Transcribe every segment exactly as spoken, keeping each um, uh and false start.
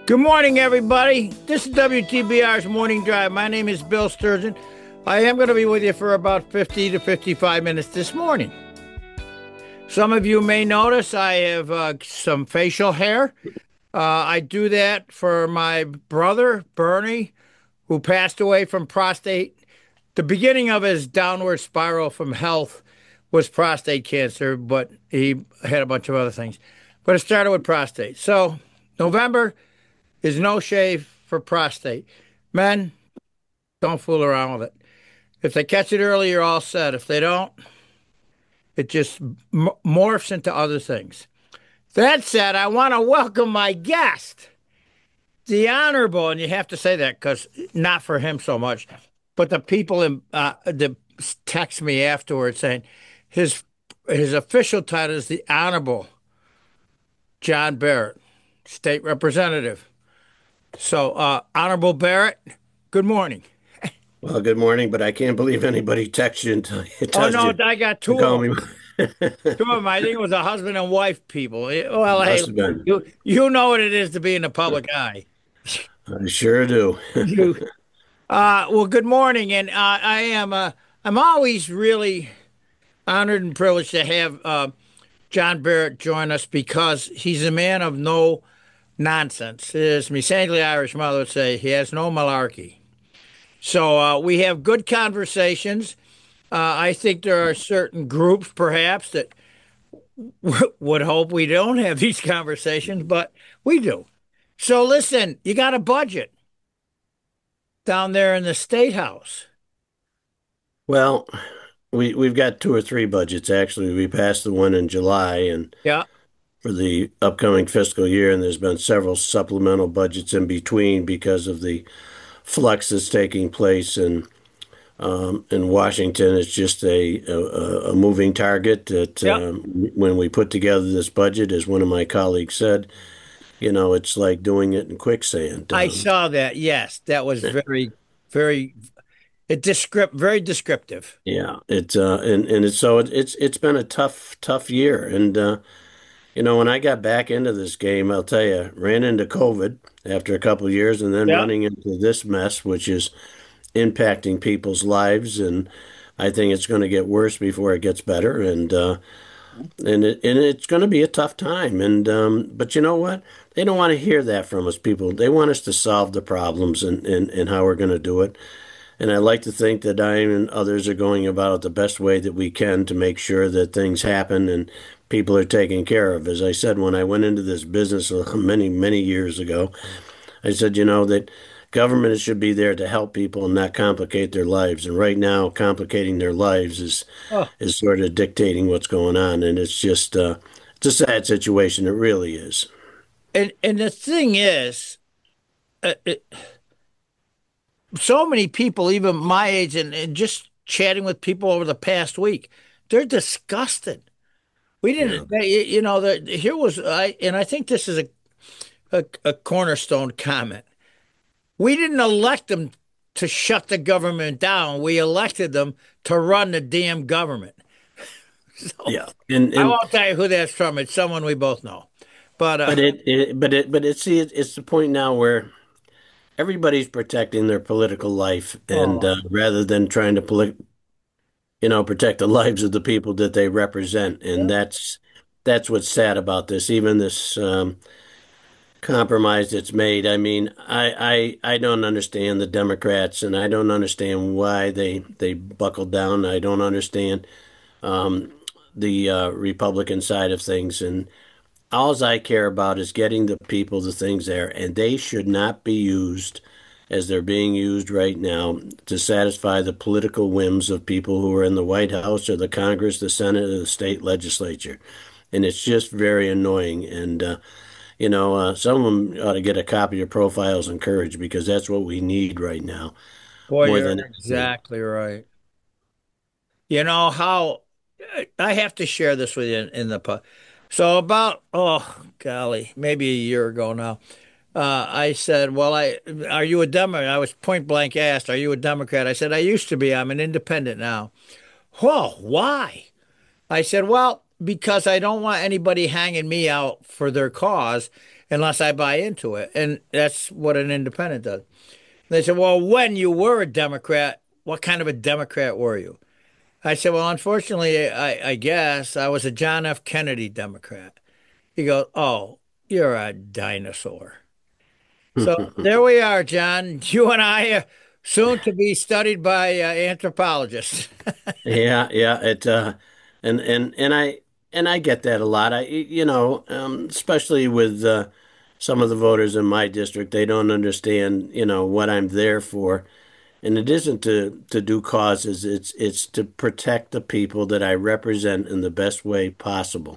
Good morning, everybody. This is W T B R's Morning Drive. My name is Bill Sturgeon. I am going to be with you for about fifty to fifty-five minutes this morning. Some of you may notice I have uh, some facial hair. Uh, I do that for my brother, Bernie, who passed away from prostate. The beginning of his downward spiral from health was prostate cancer, but he had a bunch of other things. But it started with prostate. So November is no shave for prostate. Men, don't fool around with it. If they catch it early, you're all set. If they don't, it just m- morphs into other things. That said, I want to welcome my guest, the Honorable, and you have to say that because not for him so much, but the people in, uh, that text me afterwards saying his his official title is the Honorable John Barrett, State Representative. So, uh, Honorable Barrett, good morning. Well, good morning, but I can't believe anybody texted you until you Oh, touched no, you I got to two call of me. them. Two of them. I think it was a husband and wife people. Eh, Well, hey, Must have been. you you know what it is to be in the public eye. I sure do. You, uh, well, good morning, and uh, I am uh, I'm always really honored and privileged to have uh, John Barrett join us because he's a man of no nonsense. As me saintly Irish mother would say, he has no malarkey. So uh, we have good conversations. Uh, I think there are certain groups, perhaps, that w- would hope we don't have these conversations, but we do. So listen, you got a budget down there in the State House. Well, we we've got two or three budgets actually. We passed the one in July and Yeah, for the upcoming fiscal year, and there's been several supplemental budgets in between because of the flux that's taking place in um, in Washington. It's just a a, a moving target that yeah. um, when we put together this budget, as one of my colleagues said, you know, it's like doing it in quicksand. I Um, saw that. Yes, that was very, very, it descript, very descriptive. yeah, it's uh, and and it's so it, it's it's been a tough tough year, and uh, you know, when I got back into this game, I'll tell you, ran into COVID after a couple of years, and then Yeah. running into this mess, which is impacting people's lives, and I think it's going to get worse before it gets better, and uh, and it, and it's going to be a tough time, and um, but you know what? They don't want to hear that from us, people. They want us to solve the problems and and, and how we're going to do it. And I like to think that I and others are going about it the best way that we can to make sure that things happen and people are taken care of. As I said, when I went into this business many, many years ago, I said, you know, that government should be there to help people and not complicate their lives. And right now, complicating their lives is Oh, is sort of dictating what's going on. And it's just uh, it's a sad situation. It really is. and and the thing is, uh, it, so many people, even my age, and, and just chatting with people over the past week, they're disgusted. We Yeah. didn't, they, you know, the, here was I, and I think this is a, a a cornerstone comment. We didn't elect them to shut the government down. We elected them to run the damn government. So Yeah. And I and won't tell you who that's from. It's someone we both know. But uh, but it, it but it but it see it, it's the point now where everybody's protecting their political life, and oh, uh, rather than trying to poli- you know protect the lives of the people that they represent, and yeah. that's that's what's sad about this. Even this um, compromise that's made. I mean, I, I I don't understand the Democrats, and I don't understand why they they buckled down. I don't understand um, the uh, Republican side of things, and all I care about is getting the people the things there, and they should not be used as they're being used right now to satisfy the political whims of people who are in the White House or the Congress, the Senate, or the state legislature. And it's just very annoying. And, uh, you know, uh, some of them ought to get a copy of Profiles in Courage because that's what we need right now Boy, more you're than anything. exactly right. You know how I have to share this with you in, in the pub. So about oh golly, maybe a year ago now, uh, I said, "Well, I are you a Democrat?" I was point blank asked, "Are you a Democrat?" I said, "I used to be. I'm an independent now." Whoa, why? I said, "Well." because I don't want anybody hanging me out for their cause unless I buy into it. And that's what an independent does. They said, well, when you were a Democrat, what kind of a Democrat were you? I said, well, unfortunately, I, I guess I was a John F. Kennedy Democrat. He goes, oh, you're a dinosaur. So there we are, John. You and I are soon to be studied by uh, anthropologists. Yeah, yeah, it uh and and and I and I get that a lot. I you know, um especially with uh some of the voters in my district, they don't understand, you know, what I'm there for. And it isn't to to do causes, it's it's to protect the people that I represent in the best way possible.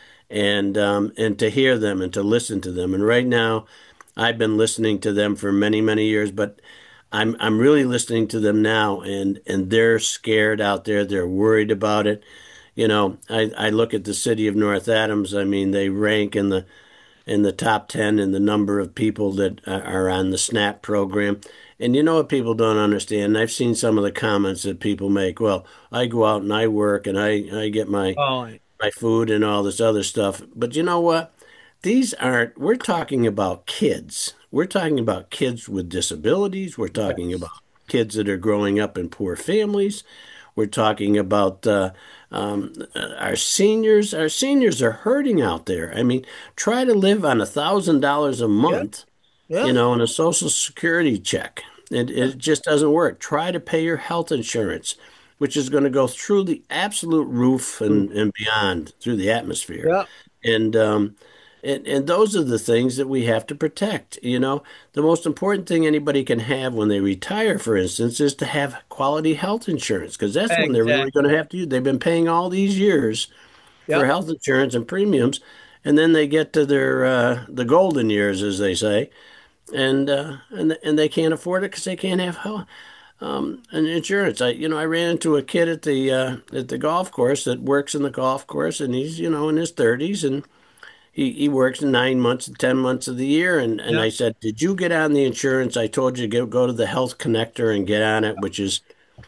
And um and to hear them and to listen to them. And right now, I've been listening to them for many, many years, but I'm I'm really listening to them now, and and they're scared out there. They're worried about it. You know, I, I look at the city of North Adams. I mean, they rank in the in the top ten in the number of people that are on the SNAP program. And you know what people don't understand? I've seen some of the comments that people make. Well, I go out and I work and I, I get my Oh, my food and all this other stuff. But you know what? These aren't, we're talking about kids. We're talking about kids with disabilities. We're talking about yes. kids that are growing up in poor families. We're talking about uh, um, our seniors. Our seniors are hurting out there. I mean, try to live on a thousand dollars a Yeah, month, you yeah, know, and a Social Security check. It, yeah, it just doesn't work. Try to pay your health insurance, which is going to go through the absolute roof mm, and, and beyond through the atmosphere. yeah. And um, and and those are the things that we have to protect. You know, the most important thing anybody can have when they retire, for instance, is to have quality health insurance because that's when they're really going Exactly. to have to use. They've been paying all these years for Yep. health insurance and premiums, and then they get to their uh, the golden years, as they say, and uh, and and they can't afford it because they can't have health, um, an insurance. I you know I ran into a kid at the uh, at the golf course that works in the golf course, and he's you know in his thirties and he, he works nine months, ten months of the year. And, and Yeah. I said, did you get on the insurance? I told you to go, go to the Health Connector and get on it, which is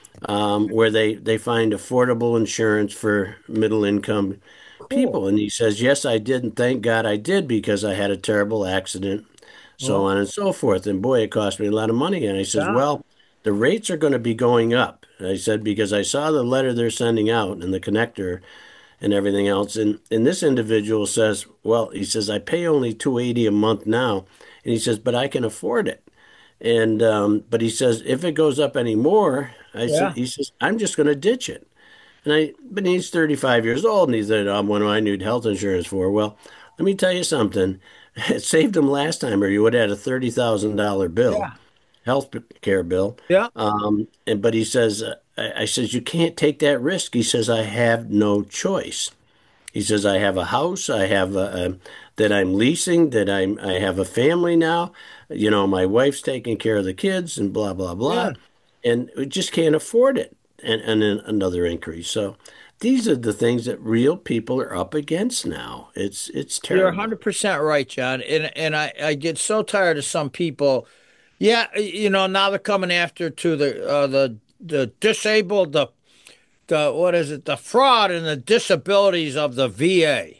um, where they, they find affordable insurance for middle income Cool. people. And he says, yes, I did. And thank God I did because I had a terrible accident, so Well, on and so forth. And boy, it cost me a lot of money. And I says, yeah. well, the rates are going to be going up. I said, because I saw the letter they're sending out and the connector and everything else. And and this individual says, well, he says, I pay only two hundred eighty dollars a month now. And he says, but I can afford it. And um, but he says, if it goes up any more, I said, Yeah. he says, I'm just going to ditch it. And I, but he's thirty-five years old, and he said, um, what do I need health insurance for? Well, let me tell you something. It saved him last time, or you would have had a thirty thousand dollar bill, Yeah. health care bill. Yeah. Um, and but he says, uh, I, I says, you can't take that risk. He says, I have no choice. He says, I have a house, I have a, a, that I'm leasing, that I'm, I have a family now. You know, my wife's taking care of the kids and blah, blah, blah. Yeah. And we just can't afford it. And, and then another increase. So these are the things that real people are up against now. It's, it's You're terrible. one hundred percent right, John. And and I, I get so tired of some people. Yeah, you know, now they're coming after to the uh, the the disabled, the the what is it, the fraud and the disabilities of the V A.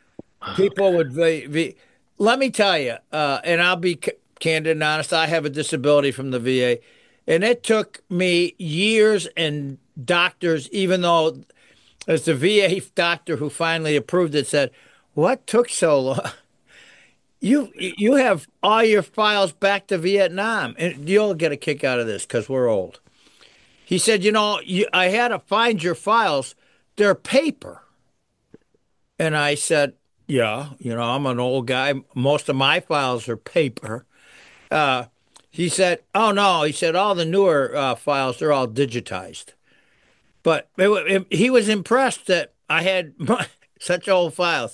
People would v, v, let me tell you, uh, and I'll be c- candid and honest. I have a disability from the V A, and it took me years and doctors, even though as the V A doctor who finally approved it said, "What took so long? You you have all your files back to Vietnam, and you'll get a kick out of this because we're old." He said, "You know, you, I had to find your files. They're paper." And I said, "Yeah, you know, I'm an old guy. Most of my files are paper." Uh, he said, "Oh no," he said, "all the newer uh, files, they're all digitized." But it, it, he was impressed that I had such old files.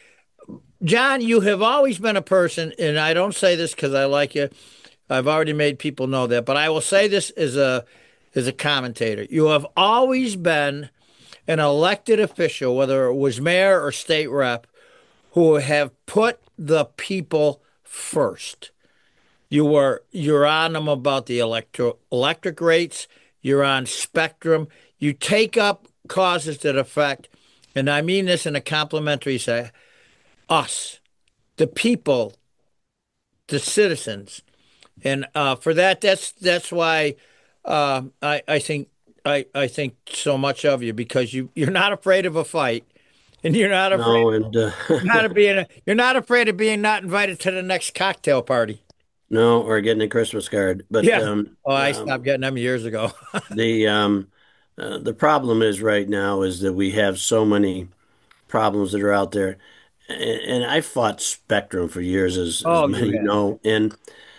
John, you have always been a person, and I don't say this because I like you. I've already made people know that, but I will say this as a as a commentator. You have always been an elected official, whether it was mayor or state rep, who have put the people first. You were you're on them about the electro electric rates. You're on Spectrum. You take up causes that affect and I mean this in a complimentary say, us, the people, the citizens. And uh, for that, that's that's why uh, I I think I I think so much of you because you you're not afraid of a fight, and you're not afraid No, and uh, not of being you're not afraid of being not invited to the next cocktail party. no, or getting a Christmas card. But Yeah. um, Oh, I stopped um, getting them years ago. the um, uh, the problem is right now is that we have so many problems that are out there, and, and I fought Spectrum for years, as as Oh, you many have. know, and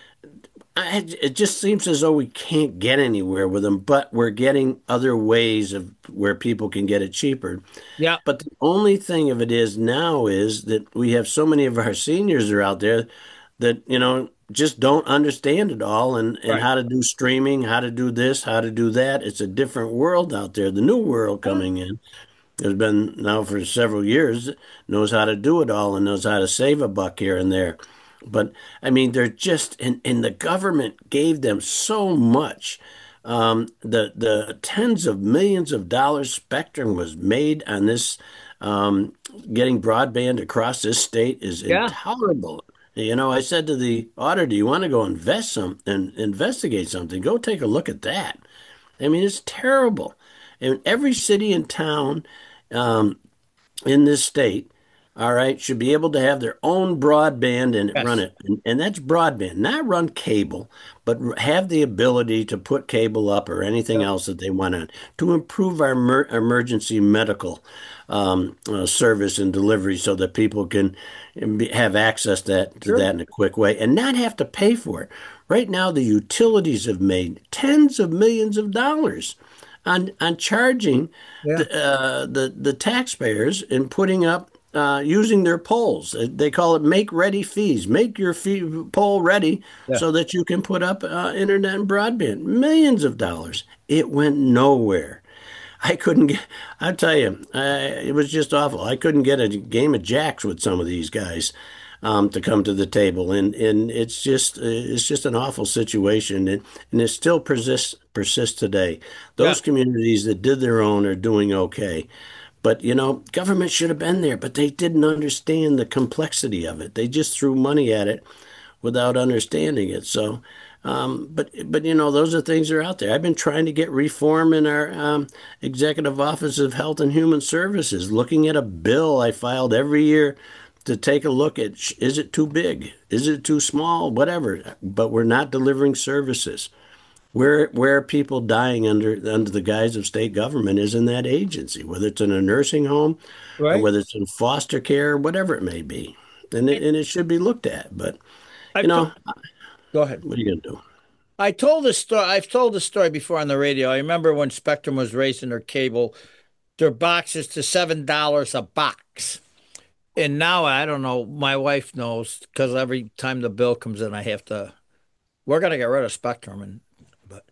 I, it just seems as though we can't get anywhere with them, but we're getting other ways of where people can get it cheaper. Yeah. But the only thing of it is now is that we have so many of our seniors are out there that, you know, just don't understand it all and, and Right. how to do streaming, how to do this, how to do that. It's a different world out there, the new world Yeah. coming in. Has been now for several years, knows how to do it all and knows how to save a buck here and there. But I mean, they're just, and, and the government gave them so much. Um, the the tens of millions of dollars Spectrum was made on this, um, getting broadband across this state is Yeah. intolerable. You know, I said to the auditor, "Do you want to go invest some and investigate something? Go take a look at that." I mean, it's terrible. And every city and town um, in this state, all right, should be able to have their own broadband and run Yes. it. And, and that's broadband, not run cable, but have the ability to put cable up or anything Yeah. else that they want to to improve our mer emergency medical um, uh, service and delivery so that people can be, have access to that, to Sure. that in a quick way and not have to pay for it. Right now, the utilities have made tens of millions of dollars on on charging Yeah. the uh, the the taxpayers and putting up uh, using their polls. They call it make ready fees. Make your fee poll ready Yeah. so that you can put up uh, internet and broadband. Millions of dollars. It went nowhere. I couldn't get. I tell you, I, it was just awful. I couldn't get a game of jacks with some of these guys um, to come to the table, and and it's just it's just an awful situation, and and it still persists persists today. Yeah. Those communities that did their own are doing okay, but you know, government should have been there, but they didn't understand the complexity of it. They just threw money at it without understanding it. So, um, but but you know, those are things that are out there. I've been trying to get reform in our um, Executive Office of Health and Human Services, looking at a bill I filed every year to take a look at is it too big? Is it too small? Whatever. But we're not delivering services. Where where are people dying under under the guise of state government is in that agency, whether it's in a nursing home or Right. whether it's in foster care, whatever it may be. And it, and it should be looked at. But, you I've told, know, go ahead. what are you going to do? I told this story. I've told this story before on the radio. I remember when Spectrum was raising their cable, their boxes to seven dollars a box. And now I don't know. My wife knows because every time the bill comes in, I have to. We're gonna get rid of Spectrum, and but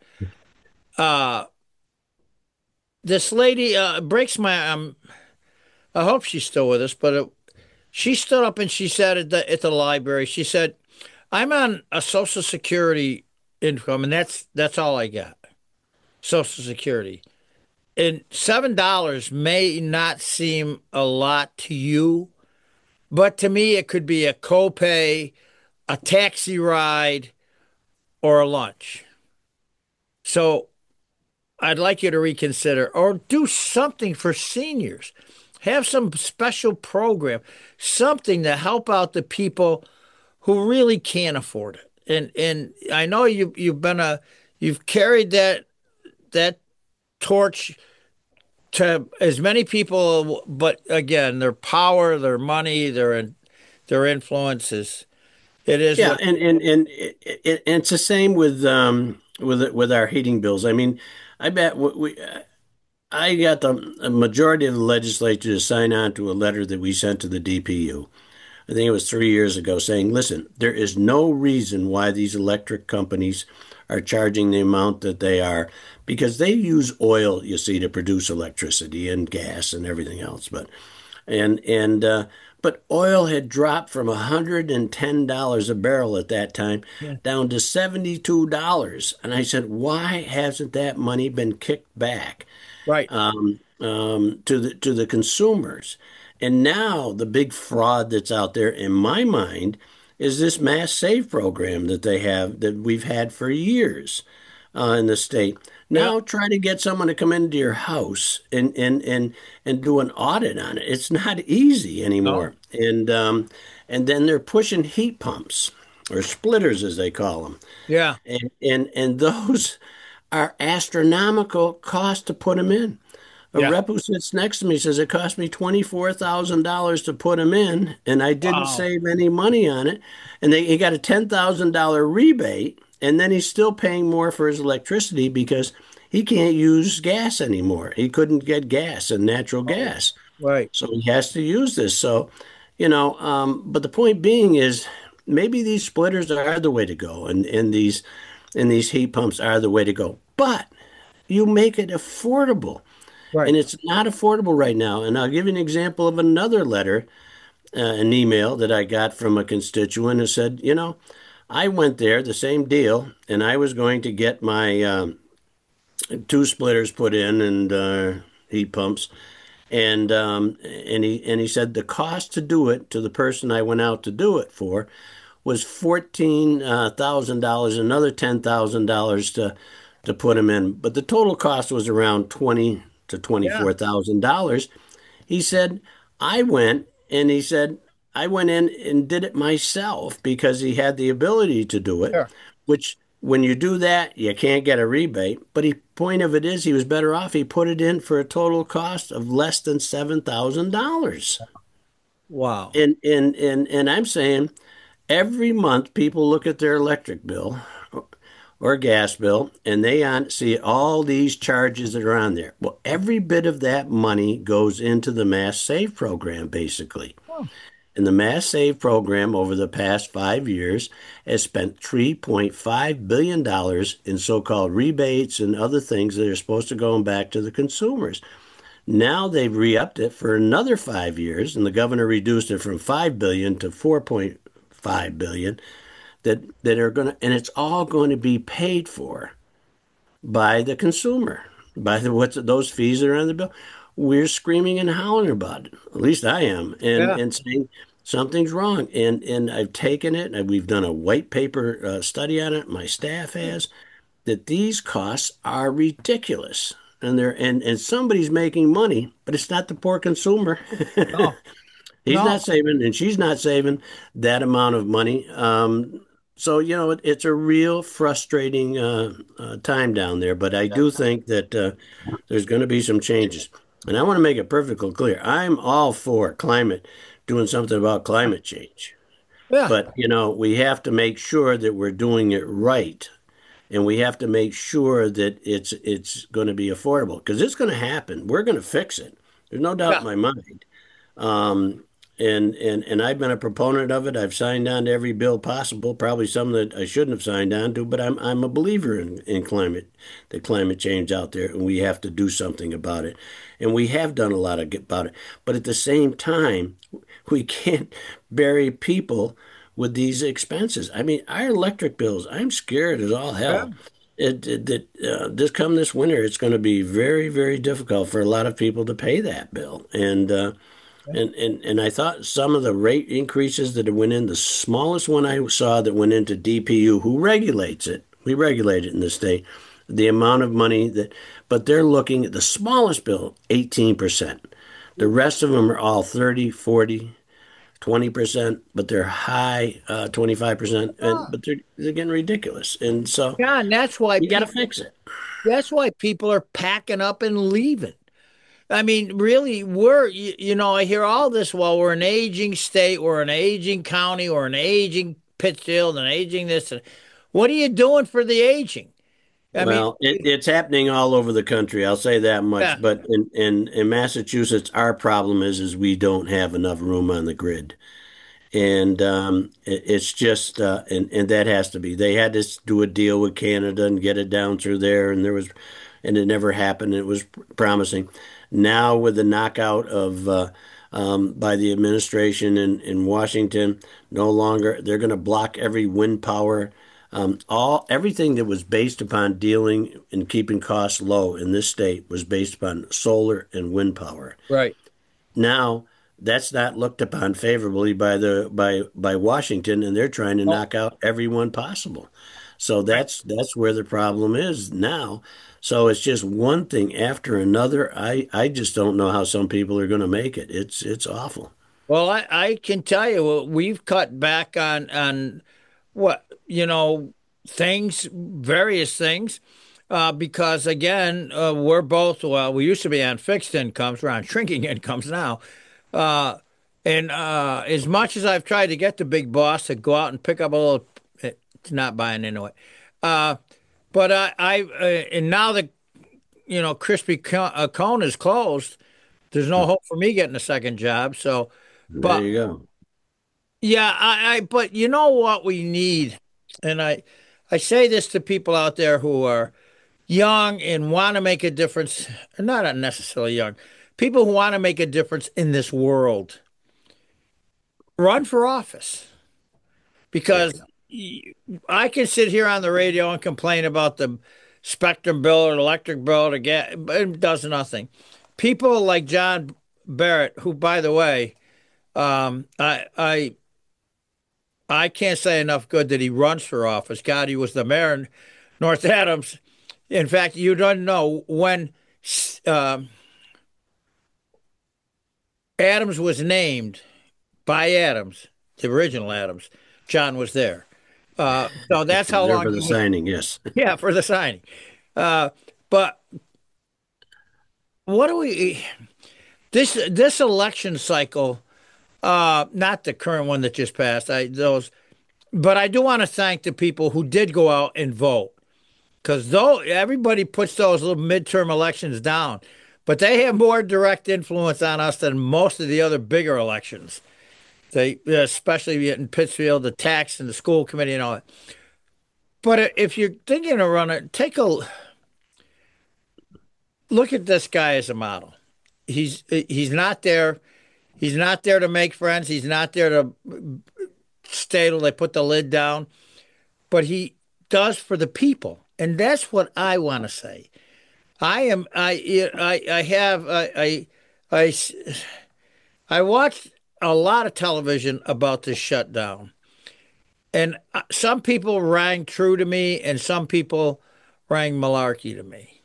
uh, this lady uh, breaks my. Um, I hope she's still with us, but it, she stood up and she said at the at the library. She said, "I'm on a Social Security income, and that's that's all I got. Social Security." And seven dollars may not seem a lot to you, but to me, it could be a copay, a taxi ride, or a lunch. So I'd like you to reconsider or do something for seniors. Have some special program, something to help out the people who really can't afford it. And and I know you you've been a you've carried that that torch to as many people, but again, their power, their money, their their influences. It is Yeah, what. and and and it, it, and it's the same with um with with our heating bills. I mean, I bet we, we I got the a majority of the legislature to sign on to a letter that we sent to the D P U. I think it was three years ago, saying, listen, there is no reason why these electric companies are charging the amount that they are because they use oil, you see, to produce electricity and gas and everything else. But and and uh, but oil had dropped from one hundred ten dollars a barrel at that time Yeah. down to seventy-two dollars. And I said, why hasn't that money been kicked back Right. um, um, to the to the consumers? And now the big fraud that's out there, in my mind, is this mass save program that they have that we've had for years uh, in the state. Yeah. Now try to get someone to come into your house and and and and do an audit on it. It's not easy No. anymore. And um, and then they're pushing heat pumps or splitters as they call them. Yeah. And and and those are astronomical cost to put them in. A Yeah. rep who sits next to me says it cost me twenty-four thousand dollars to put them in, and I didn't Wow. save any money on it. And they, he got a ten thousand dollars rebate, and then he's still paying more for his electricity because he can't use gas anymore. He couldn't get gas and natural Oh, gas. right. So he has to use this. So, you know, um, but the point being is maybe these splitters are the way to go, and, and these and these heat pumps are the way to go. But you make it affordable. Right. And it's not affordable right now. And I'll give you an example of another letter, uh, an email that I got from a constituent who said, you know, I went there, the same deal, and I was going to get my um, two splitters put in and uh, heat pumps. And um, and he and he said the cost to do it to the person I went out to do it for was fourteen uh, thousand dollars, another ten thousand dollars to to put him in. But the total cost was around twenty to twenty Yeah. four thousand dollars. He said, I went and he said, I went in and did it myself because he had the ability to do it, Sure. which when you do that, you can't get a rebate. But the point of it is he was better off. He put it in for a total cost of less than seven thousand dollars. Wow. And and and and I'm saying every month people look at their electric bill or gas bill and they on, see all these charges that are on there. Well, every bit of that money goes into the Mass Save program, basically. Oh, And the Mass Save program over the past five years has spent three point five billion dollars in so-called rebates and other things that are supposed to go back to the consumers. Now they've re-upped it for another five years, and the governor reduced it from five billion dollars to four point five billion dollars that that are going to, and it's all going to be paid for by the consumer, by the what's those fees that are on the bill. We're screaming and howling about it. At least I am, and yeah. and saying something's wrong. And and I've taken it, and we've done a white paper uh, study on it. My staff has that these costs are ridiculous, and they're and and somebody's making money, but it's not the poor consumer. No. He's No. not saving, and she's not saving that amount of money. Um, so, you know, it, it's a real frustrating uh, uh, time down there. But I do think that uh, there's going to be some changes. And I want to make it perfectly clear. I'm all for climate, doing something about climate change. Yeah. But, you know, we have to make sure that we're doing it right. And we have to make sure that it's it's going to be affordable because it's going to happen. We're going to fix it. There's no doubt in Yeah. my mind. Um, and and and I've been a proponent of it. I've signed on to every bill possible, probably some that I shouldn't have signed on to, but I'm I'm a believer in, in climate, the climate change out there, and we have to do something about it. And we have done a lot of, about it. But at the same time, we can't bury people with these expenses. I mean, our electric bills, I'm scared as all Yeah. hell. It, it, it uh, this come this winter, it's going to be very, very difficult for a lot of people to pay that bill. And uh, Yeah. and, and and I thought some of the rate increases that went in, the smallest one I saw that went into D P U, who regulates it, we regulate it in the state, the amount of money that, but they're looking at the smallest bill, eighteen percent. The rest of them are all thirty, forty, twenty percent, but they're high, uh, twenty-five percent, and Ah, but they're, they're getting ridiculous. And so yeah. And that's why you got to people, fix it. that's why people are packing up and leaving. I mean, really, we're, you, you know, I hear all this, well, we're an aging state, we're an aging county, or an aging Pittsfield, and aging this. And what are you doing for the aging? I mean, Well, it, it's happening all over the country. I'll say that yeah, much. But in, in, in Massachusetts, our problem is is we don't have enough room on the grid, and um, it, it's just uh, and and that has to be. They had to do a deal with Canada and get it down through there, and there was, and it never happened. It was promising. Now with the knockout of uh, um, by the administration in, in Washington. No longer, they're going to block every wind power. Um, all everything that was based upon dealing and keeping costs low in this state was based upon solar and wind power. Right. Now that's not looked upon favorably by the by by Washington, and they're trying to Well, knock out everyone possible. So right. that's that's where the problem is now. So it's just one thing after another. I I just don't know how some people are going to make it. It's it's awful. Well, I, I can tell you, uh, we've cut back on on what, you know, things, various things, uh, because again, uh, we're both, well, we used to be on fixed incomes, we're on shrinking incomes now. Uh, and uh, as much as I've tried to get the big boss to go out and pick up a little, it's not buying into it. Uh, but I, I uh, and now that, you know, Krispy uh, Cone is closed, there's no hope for me getting a second job. So, There but you go. yeah, I, I, but you know what we need, and I, I say this to people out there who are young and want to make a difference, not necessarily young, people who want to make a difference in this world, run for office Yeah, because I can sit here on the radio and complain about the spectrum bill or electric bill or gas, but it does nothing. People like John Barrett, who, by the way, um, I, I, I can't say enough good that he runs for office. God, he was the mayor in North Adams. In fact, you don't know when um, Adams was named by Adams, the original Adams. John was there. Uh, so that's how there long for the he was. signing. Yes. Yeah, for the signing. Uh, but what do we? This this election cycle, uh, not the current one that just passed. I those, but I do want to thank the people who did go out and vote. Because though everybody puts those little midterm elections down, but they have more direct influence on us than most of the other bigger elections. They, especially in Pittsfield, the tax and the school committee and all that. But if you're thinking of running, take a look at this guy as a model. He's he's not there. He's not there to make friends. He's not there to stay till they put the lid down. But he does for the people, and that's what I want to say. I am I I I have I I I I watched a lot of television about this shutdown, and uh, some people rang true to me, and some people rang malarkey to me.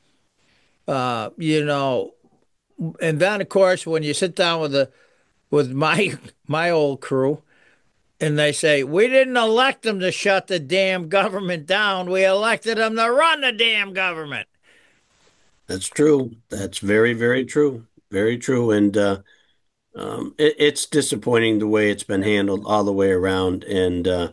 Uh, you know, and then of course when you sit down with the with my my old crew, and they say we didn't elect them to shut the damn government down, we elected them to run the damn government. That's true. That's very, very true. Very true. And uh, um, it, it's disappointing the way it's been handled all the way around. And uh,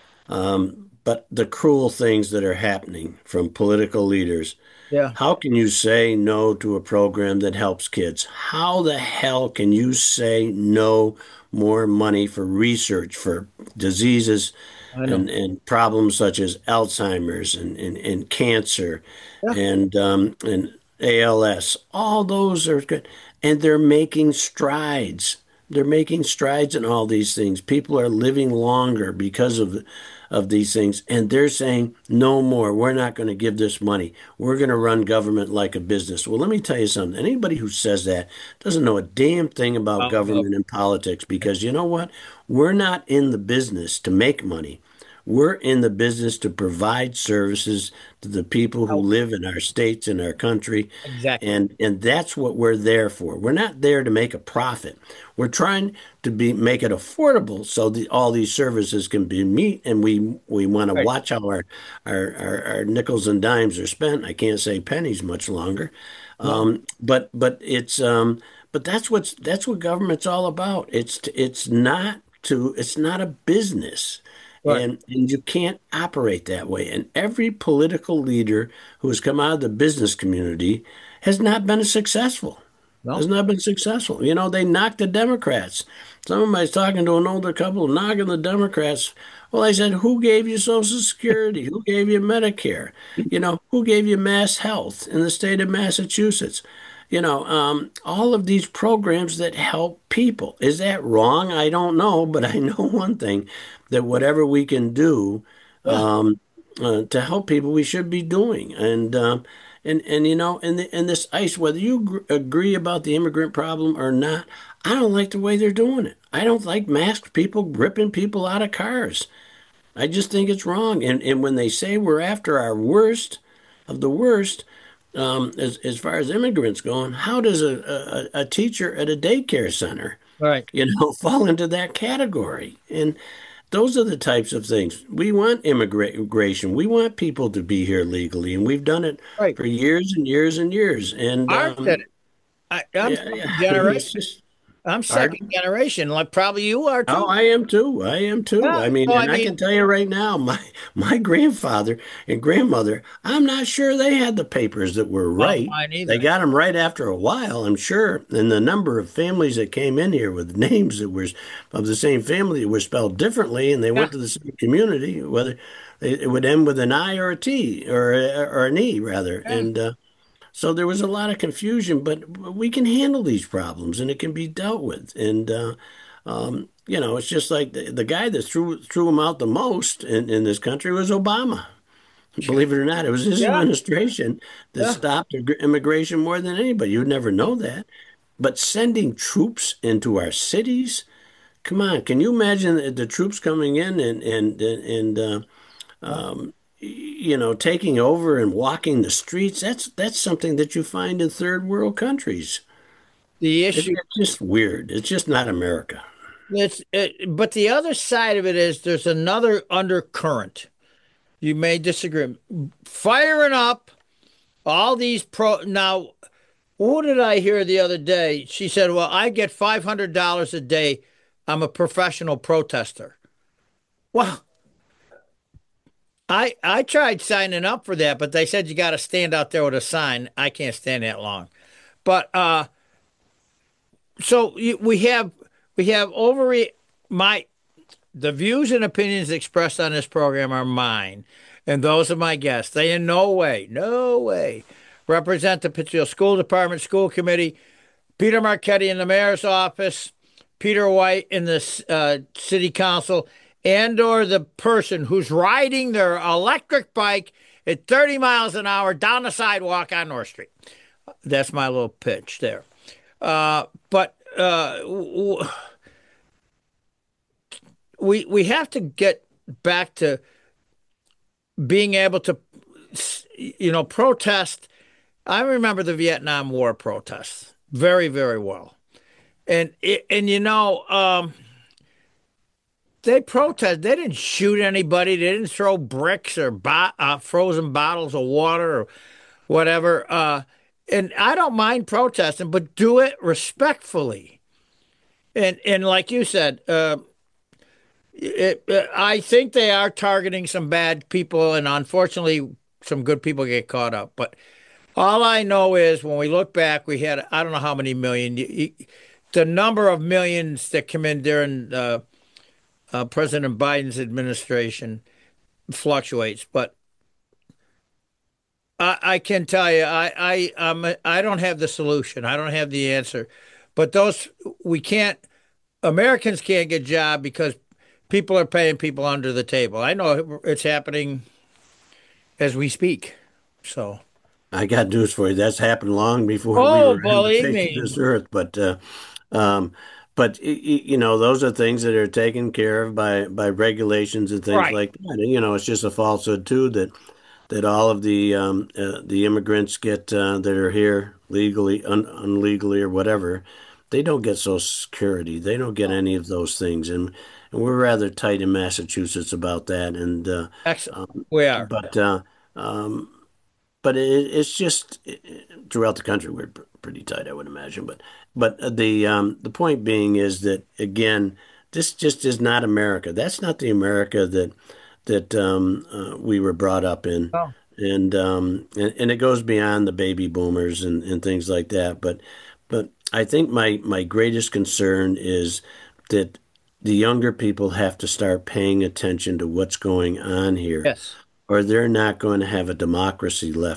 um, but the cruel things that are happening from political leaders. Yeah, How can you say no to a program that helps kids? How the hell can you say no more money for research for diseases I know. and, and problems such as Alzheimer's and, and, and cancer Yeah, and um, and A L S? All those are good. And they're making strides. They're making strides in all these things. People are living longer because of of these things, and they're saying no more. We're not going to give this money. We're going to run government like a business. Well, let me tell you something. Anybody who says that doesn't know a damn thing about about government and politics because you know what? We're not in the business to make money. We're in the business to provide services to the people who help. live in our states and our country. Exactly. And and that's what we're there for. We're not there to make a profit. We're trying to be make it affordable so that all these services can be meet and we we want to Right. watch how our, our our our nickels and dimes are spent. I can't say pennies much longer. No. Um, but but it's um but that's what's that's what government's all about. It's it's not to it's not a business. Right. And, and you can't operate that way. And every political leader who has come out of the business community has not been successful. Has No. not been successful. You know, they knocked the Democrats. Somebody's talking to an older couple, knocking the Democrats. Well, I said, who gave you Social Security? Who gave you Medicare? You know, who gave you mass health in the state of Massachusetts? You know, um, all of these programs that help people. Is that wrong? I don't know, but I know one thing, that whatever we can do Yeah, um, uh, to help people, we should be doing. And um, and and you know, in the in this ice, whether you gr agree about the immigrant problem or not, I don't like the way they're doing it. I don't like masked people ripping people out of cars. I just think it's wrong. And and when they say we're after our worst of the worst, um, as as far as immigrants going, how does a, a a teacher at a daycare center, right, you know, fall into that category? And those are the types of things. We want immigration. We want people to be here legally, and we've done it right. for years and years and years. And Ours did um, it. I, I'm yeah, second yeah, it's generation. just I'm second pardon. generation, like probably you are Oh, too. I am too. I am too. Yeah. I mean, So I and I mean, can tell you right now, my my grandfather and grandmother, I'm not sure they had the papers that were well, right. mine They either. got them right after a while, I'm sure. And the number of families that came in here with names that were of the same family that were spelled differently, and they Yeah. went to the same community, whether it it would end with an I or a T or a, or an E rather, Yeah. and uh, so there was a lot of confusion, but we can handle these problems and it can be dealt with. And, uh, um, you know, it's just like the, the guy that threw threw them out the most in, in this country was Obama. Believe it or not, it was his Yeah. administration that Yeah. stopped immigration more than anybody. You'd never know that. But sending troops into our cities, come on, can you imagine the, the troops coming in and and and uh, Uh, um, you know, taking over and walking the streets? That's that's something that you find in third world countries. the It, issue. it's just weird. It's just not America. It's it, but the other side of it is there's another undercurrent. You may disagree. Firing up all these pro now. Who did I hear the other day? She said, "Well, I get five hundred dollars a day. I'm a professional protester." Well, I I tried signing up for that, but they said you got to stand out there with a sign. I can't stand that long. But uh, so you, we have we have over my the views and opinions expressed on this program are mine and those of my guests. They in no way, no way represent the Pittsfield School Department, School Committee, Peter Marchetti in the mayor's office, Peter White in the uh, city council, and or the person who's riding their electric bike at thirty miles an hour down the sidewalk on North Street. That's my little pitch there. Uh, but uh, we we have to get back to being able to, you know, protest. I remember the Vietnam War protests very, very well. And and you know, um, they protest. They didn't shoot anybody. They didn't throw bricks or bo uh, frozen bottles of water or whatever. Uh, and I don't mind protesting, but do it respectfully. And and like you said, uh, it, it, I think they are targeting some bad people, and unfortunately, some good people get caught up. But all I know is when we look back, we had I don't know how many million. You, you, the number of millions that come in during uh, uh, President Biden's administration fluctuates, but I, I can tell you, I I um, I don't have the solution. I don't have the answer. But those we can't. Americans can't get jobs because people are paying people under the table. I know it's happening as we speak. So, I got news for you. That's happened long before we oh, were on the believe face of me, this earth. But uh, um, but y- y- you know, those are things that are taken care of by by regulations and things right? like that. And you know, it's just a falsehood too that that all of the um, uh, the immigrants get uh, that are here legally, un unlegally, or whatever. They don't get Social Security. They don't get any of those things, and and we're rather tight in Massachusetts about that. And uh, Excellent. um, We are. but uh, um, but it, it's just throughout the country we're pr- pretty tight, I would imagine. But but the um, the point being is that again, this just is not America. That's not the America that that um, uh, we were brought up in, Oh, and um, and, and it goes beyond the baby boomers and, and things like that. But but I think my my greatest concern is that the younger people have to start paying attention to what's going on here, yes. or they're not going to have a democracy left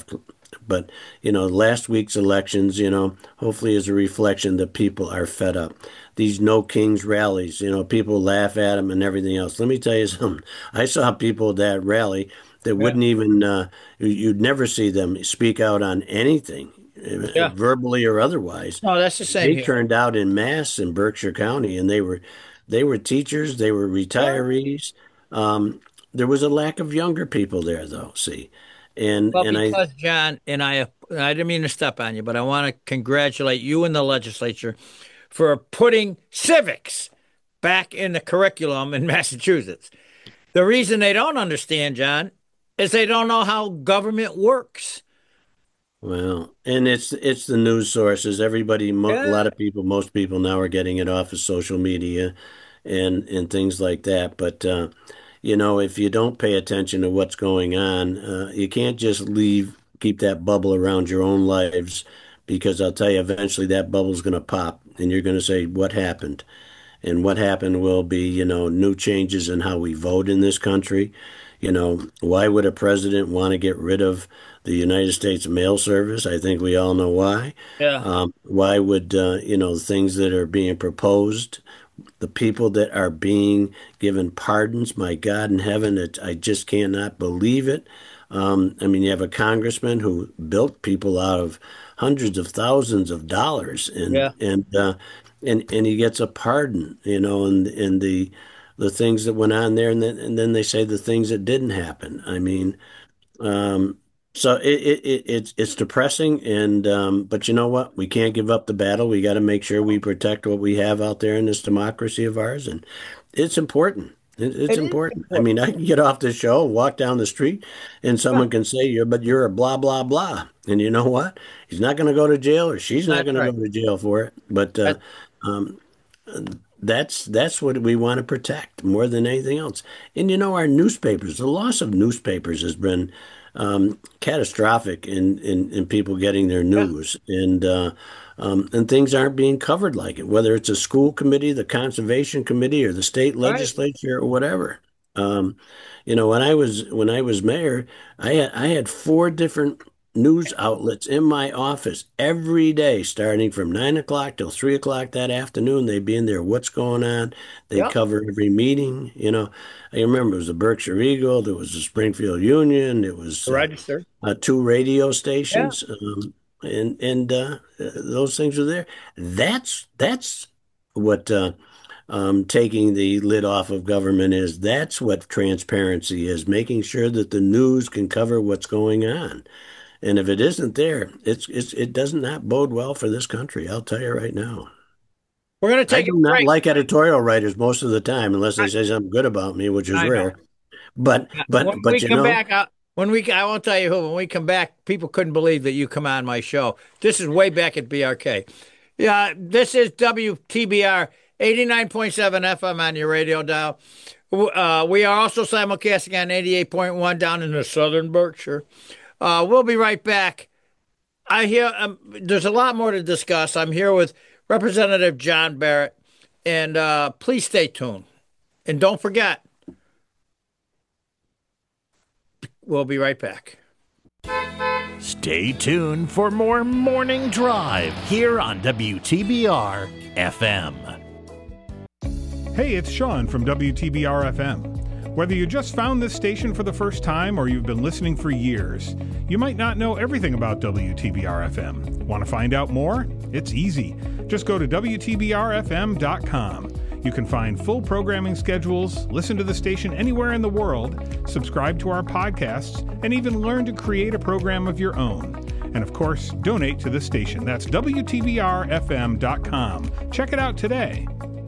But, you know, last week's elections, you know, hopefully is a reflection that people are fed up. These No Kings rallies, you know, people laugh at them and everything else. Let me tell you something. I saw people at that rally that Yeah. wouldn't even, uh, you'd never see them speak out on anything, uh, Yeah. verbally or otherwise. No, that's the same They here. turned out in mass in Berkshire County, and they were they were teachers, they were Yeah. retirees. Um, there was a lack of younger people there, though. See, and Well, and I because John and I, I didn't mean to step on you, but I want to congratulate you and the legislature for putting civics back in the curriculum in Massachusetts. The reason they don't understand, John, is they don't know how government works. well, and it's it's the news sources. Everybody, mo a Yeah. lot of people, most people now are getting it off of social media, and and things like that. But uh, you know, if you don't pay attention to what's going on, uh, you can't just leave, keep that bubble around your own lives, because I'll tell you, eventually that bubble's going to pop, and you're going to say, "What happened?" And what happened will be, you know, new changes in how we vote in this country. You know, why would a president want to get rid of the United States mail service? I think we all know why. Yeah. Um, why would, uh, you know, things that are being proposed, the people that are being given pardons, my God in heaven, it, I just cannot believe it. Um, I mean, you have a congressman who built people out of hundreds of thousands of dollars, and Yeah. and uh, and and he gets a pardon, you know, and and the the things that went on there, and then and then they say the things that didn't happen. I mean, um, so it, it, it it's it's depressing, and um, but you know what? We can't give up the battle. We got to make sure we protect what we have out there in this democracy of ours, and it's important. It, it's It is important. I important. mean, I can get off the show, walk down the street, and Yeah, someone can say, "You're, but you're a blah blah blah," and you know what? He's not going to go to jail, or she's not that's going to right. go to jail for it. But uh, That's um, that's that's what we want to protect more than anything else. And you know, our newspapers, the loss of newspapers has been um, catastrophic in, in in people getting their yeah, news, and uh, um, and things aren't being covered like it, whether it's a school committee, the conservation committee, or the state right. legislature, or whatever. Um, you know, when I was when I was mayor, I had I had four different news outlets in my office every day, starting from nine o'clock till three o'clock that afternoon. They'd be in there, what's going on? They'd Yeah. cover every meeting. You know, I remember it was the Berkshire Eagle, there was the Springfield Union, it was uh, Register. uh, two radio Yeah. stations, um, and and uh, uh, those things were there. That's that's what uh, um, taking the lid off of government is. That's what transparency is, making sure that the news can cover what's going on. And if it isn't there, it's, it's it does not bode well for this country. I'll tell you right now. We're going to I take a do not break. like editorial writers most of the time, unless I, they say something good about me, which is I know. rare. But but When we but you come know, back, I, when we I won't tell you who. When we come back, people couldn't believe that you come on my show. This is way back at B R K. Yeah, this is W T B R eighty-nine point seven F M on your radio dial. Uh, we are also simulcasting on eighty-eight point one down in the southern Berkshire. Uh, we'll be right back. I hear um, there's a lot more to discuss. I'm here with Representative John Barrett, and uh, please stay tuned. And don't forget, we'll be right back. Stay tuned for more Morning Drive here on W T B R F M. Hey, it's Sean from W T B R F M. Whether you just found this station for the first time or you've been listening for years, you might not know everything about W T B R F M. Want to find out more? It's easy. Just go to W T B R F M dot com. You can find full programming schedules, listen to the station anywhere in the world, subscribe to our podcasts, and even learn to create a program of your own. And of course, donate to the station. That's W T B R F M dot com. Check it out today.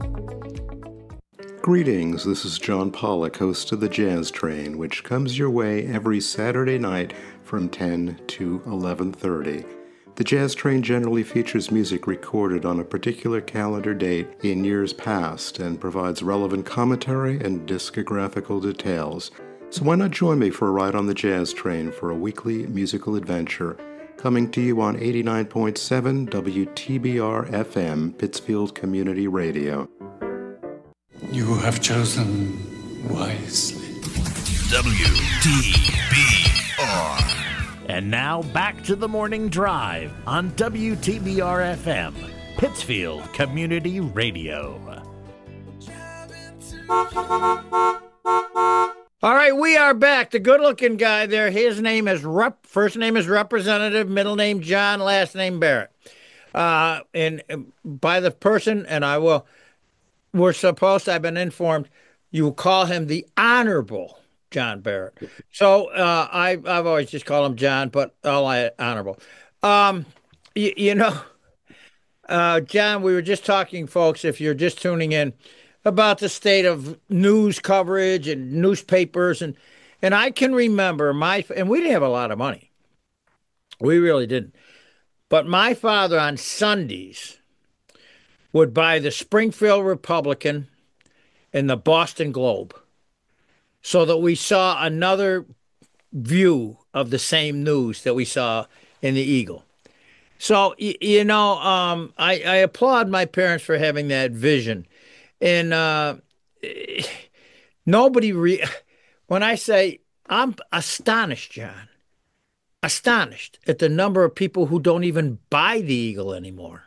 Greetings, this is John Pollock, host of The Jazz Train, which comes your way every Saturday night from ten to eleven thirty. The Jazz Train generally features music recorded on a particular calendar date in years past and provides relevant commentary and discographical details. So why not join me for a ride on the Jazz Train for a weekly musical adventure, coming to you on eighty-nine point seven W T B R F M, Pittsfield Community Radio. You have chosen wisely. W T B R And now back to the morning drive on W T B R F M, Pittsfield Community Radio. All right, we are back. The good-looking guy there, his name is Rep. First name is Representative, middle name John, last name Barrett. Uh, and by the person, and I will, we're supposed to, I've been informed, you call him the Honorable John Barrett. So uh, I, I've always just called him John, but all I honorable. Um, you, you know, uh, John, we were just talking, folks, if you're just tuning in, about the state of news coverage and newspapers. And, and I can remember my, and we didn't have a lot of money. We really didn't. But my father on Sundays would buy the Springfield Republican and the Boston Globe so that we saw another view of the same news that we saw in the Eagle. So, you, you know, um, I, I applaud my parents for having that vision. And uh, nobody, re- when I say, I'm astonished, John, astonished at the number of people who don't even buy the Eagle anymore.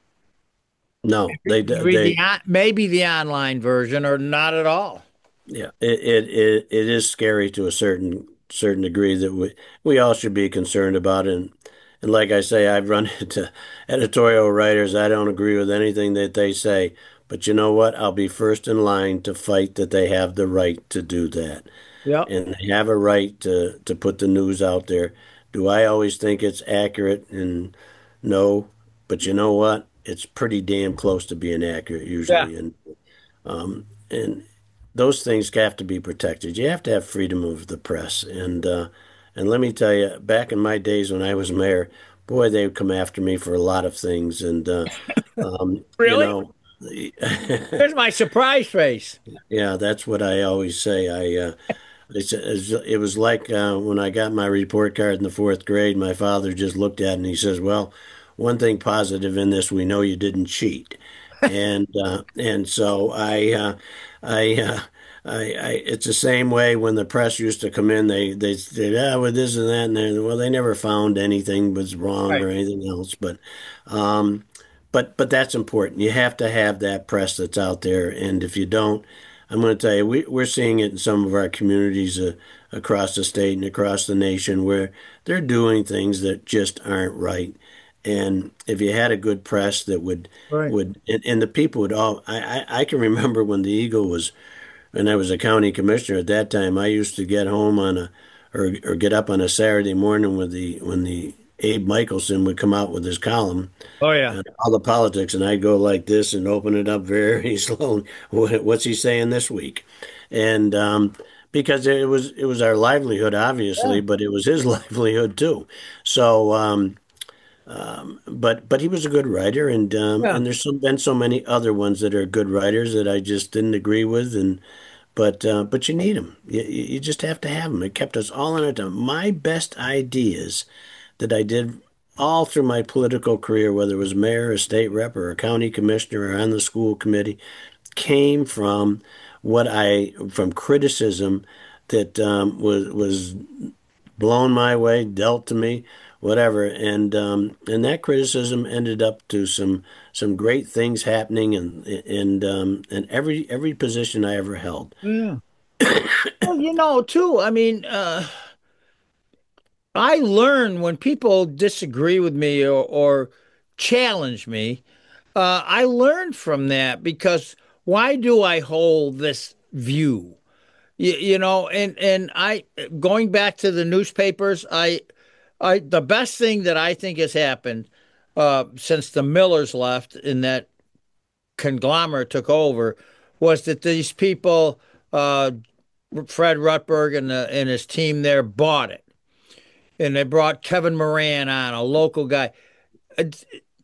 No, they, they, the, maybe the online version or not at all. Yeah, it, it it it is scary to a certain certain degree that we we all should be concerned about. And and like I say, I've run into editorial writers. I don't agree with anything that they say, but you know what? I'll be first in line to fight that they have the right to do that. Yeah, and they have a right to to put the news out there. Do I always think it's accurate? And no, but you know what? It's pretty damn close to being accurate usually. Yeah. And um and those things have to be protected. You have to have freedom of the press. And uh, and let me tell you, back in my days when I was mayor, boy, they would come after me for a lot of things. And uh, um, really, you know, there's my surprise face. Yeah, that's what I always say. I uh, it's, it's, it was like uh, when I got my report card in the fourth grade. My father just looked at it and he says, "Well, one thing positive in this, we know you didn't cheat." and uh, and so I, uh, I, uh, I, I, it's the same way when the press used to come in. They they said, "Ah, well, this and that," and they, well, they never found anything was wrong Right. or anything else. But, um, but but that's important. You have to have that press that's out there, and if you don't, I'm going to tell you, we we're seeing it in some of our communities uh, across the state and across the nation where they're doing things that just aren't right. And if you had a good press that would Right. would and, and the people would all I, I I can remember when the Eagle was when I was a county commissioner at that time. I used to get home on a or or get up on a Saturday morning with the when the Abe Michelson would come out with his column Oh yeah. on all the politics, and I'd go like this and open it up very slow. What's he saying this week? And um, because it was it was our livelihood, obviously, Yeah. but it was his livelihood too. So. Um, Um, but but he was a good writer, and um, Yeah. and there's some, been so many other ones that are good writers that I just didn't agree with, and but uh, but you need them. You, you just have to have them. It kept us all in our time. My best ideas that I did all through my political career, whether it was mayor, a state rep, or a county commissioner, or on the school committee, came from what I from criticism that um, was was blown my way, dealt to me, whatever, and um, and that criticism ended up to some some great things happening, and and um, and every every position I ever held. Yeah. Well, you know, too. I mean, uh, I learn when people disagree with me or, or challenge me. Uh, I learn from that because why do I hold this view? You, you know, and and I going back to the newspapers, I I the best thing that I think has happened uh, since the Millers left and that conglomerate took over was that these people, uh, Fred Rutberg and the, and his team there, bought it, and they brought Kevin Moran on, a local guy. It,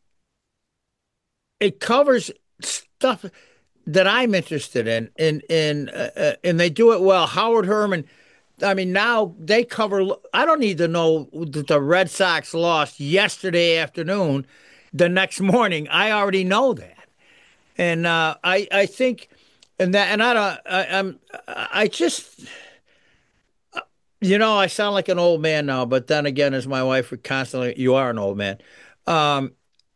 it covers stuff that I'm interested in, in, in uh, uh, and they do it well. Howard Herman. I mean, now they cover. I don't need to know that the Red Sox lost yesterday afternoon. The next morning, I already know that, and uh, I I think, and that, and I don't. I, I'm. I just. You know, I sound like an old man now, but then again, as my wife would constantly, you are an old man. Um,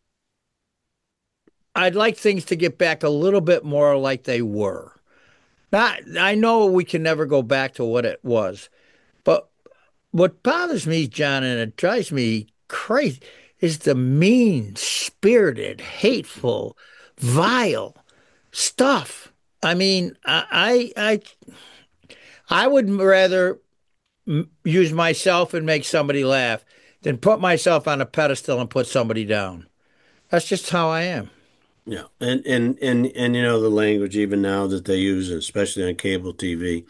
I'd like things to get back a little bit more like they were. Not, I know we can never go back to what it was, but what bothers me, John, and it drives me crazy, is the mean spirited, hateful, vile stuff. I mean, I, I, I would rather m- use myself and make somebody laugh than put myself on a pedestal and put somebody down. That's just how I am. Yeah, and and and and you know the language even now that they use, especially on cable T V.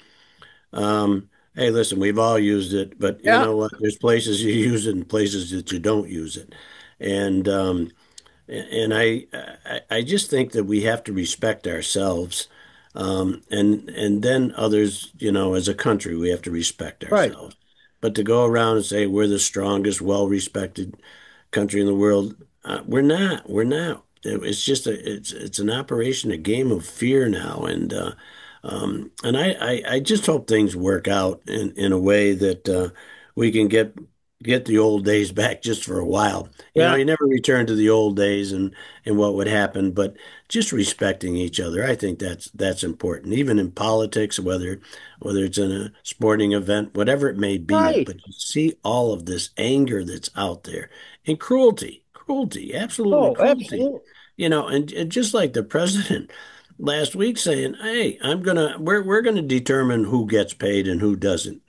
Um, hey, listen, we've all used it, but you Yeah. know what? There's places you use it and places that you don't use it, and um, and I, I I just think that we have to respect ourselves, um, and and then others, you know, as a country, we have to respect Right. ourselves. But to go around and say we're the strongest, well-respected country in the world, uh, we're not. We're not. It- It's just a it's it's an operation, a game of fear now, and uh, um, and I, I I just hope things work out in in a way that uh, we can get get the old days back just for a while. You know, Yeah. you never return to the old days and and what would happen, but just respecting each other. I think that's that's important, even in politics, whether whether it's in a sporting event, whatever it may be. Right. But you see all of this anger that's out there and cruelty, cruelty, absolutely Oh, cruelty. absolutely. You know, and, and just like the president last week saying, "Hey, I'm gonna we're we're gonna determine who gets paid and who doesn't."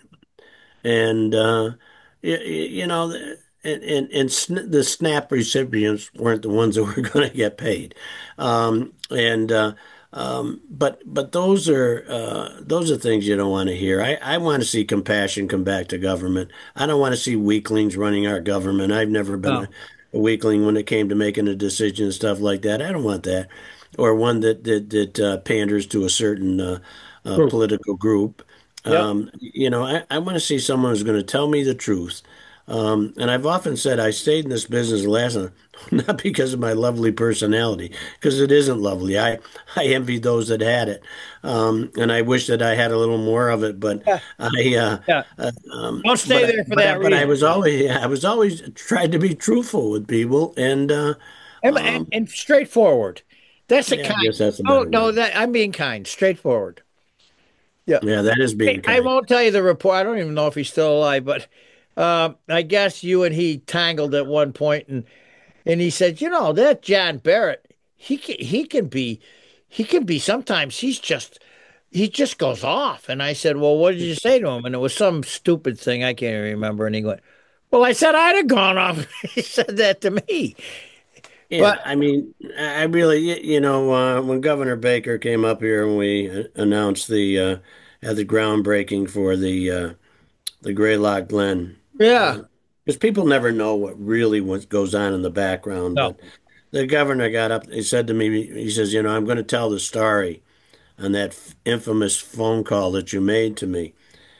And uh, you, you know, and and, and sn the SNAP recipients weren't the ones that were going to get paid, um, and uh, um, but but those are uh, those are things you don't want to hear. I, I want to see compassion come back to government. I don't want to see weaklings running our government. I've never been a, No. a weakling when it came to making a decision and stuff like that. I don't want that, or one that that that uh, panders to a certain uh, uh, True. political group. Yep. Um, you know, I, I want to see someone who's going to tell me the truth. Um, and I've often said I stayed in this business last not because of my lovely personality, because it isn't lovely. I I envy those that had it, um, and I wish that I had a little more of it. But Yeah. I, uh, Yeah. uh, um, Don't stay but I, there for but I, that but I reason. was always I was always tried to be truthful with people, and uh, And, and, um, and straightforward. That's a yeah, I kind. guess that's a Oh, better no, word. that I'm being kind. Straightforward. Yeah. Yeah, that is Hey, being I kind. won't tell you the report. I don't even know if he's still alive, but uh, I guess you and he tangled at one point, and and he said, you know, that John Barrett, he can, he can be, he can be. Sometimes he's just, he just goes off. And I said, well, what did you say to him? And it was some stupid thing I can't even remember. And he went, well, I said I'd have gone off. He said that to me, Yeah, but I mean, I I really, y- you know, uh, when Governor Baker came up here and we uh, announced the uh, had the groundbreaking for the uh, the Greylock Glen, yeah, because people never know what really what goes on in the background. no, But the governor got up, he said to me, he says, you know, I'm going to tell the story on that f- infamous phone call that you made to me.